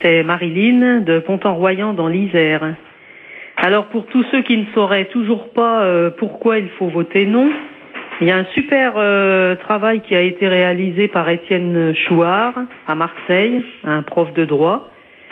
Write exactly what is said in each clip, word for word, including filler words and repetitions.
C'est Marilyn de Pontant-Royant dans l'Isère. Alors pour tous ceux qui ne sauraient toujours pas euh, pourquoi il faut voter non, il y a un super euh, travail qui a été réalisé par Étienne Chouard à Marseille, un prof de droit.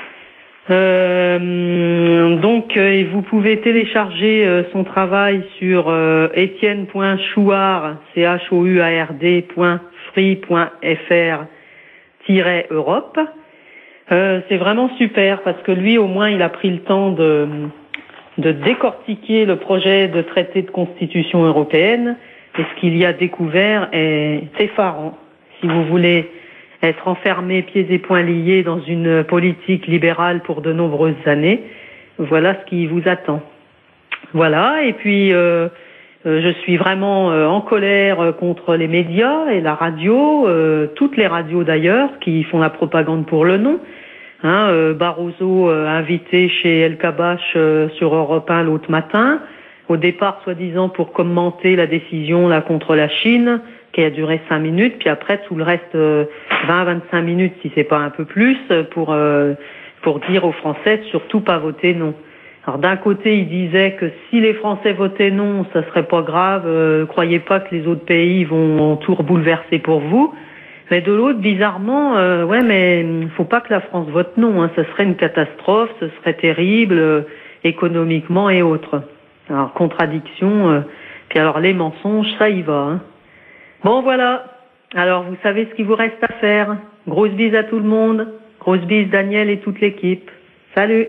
Euh, donc euh, vous pouvez télécharger euh, son travail sur euh, etienne point chouard, c h o u a r d point free point f r tiret europe. Euh, c'est vraiment super parce que lui au moins il a pris le temps de, de décortiquer le projet de traité de constitution européenne et ce qu'il y a découvert est effarant. Si vous voulez être enfermé pieds et poings liés dans une politique libérale pour de nombreuses années, voilà ce qui vous attend. Voilà, et puis euh, euh, je suis vraiment euh, en colère contre les médias et la radio, euh, toutes les radios d'ailleurs, qui font la propagande pour le non. Hein, euh, Barroso euh, invité chez El Kabash euh, sur Europe un l'autre matin, au départ soi-disant pour commenter la décision là contre la Chine, qui a duré cinq minutes, puis après tout le reste euh, vingt à vingt-cinq minutes si c'est pas un peu plus pour euh, pour dire aux Français de surtout pas voter non. Alors d'un côté il disait que si les Français votaient non, ça serait pas grave, euh, croyez pas que les autres pays vont tout bouleverser pour vous. Mais de l'autre, bizarrement, euh, ouais, mais faut pas que la France vote non, hein, ça serait une catastrophe, ce serait terrible euh, économiquement et autres. Alors contradiction, euh, puis alors les mensonges, ça y va. Hein. Bon voilà, alors vous savez ce qu'il vous reste à faire. Grosse bise à tout le monde, grosse bise Daniel et toute l'équipe. Salut.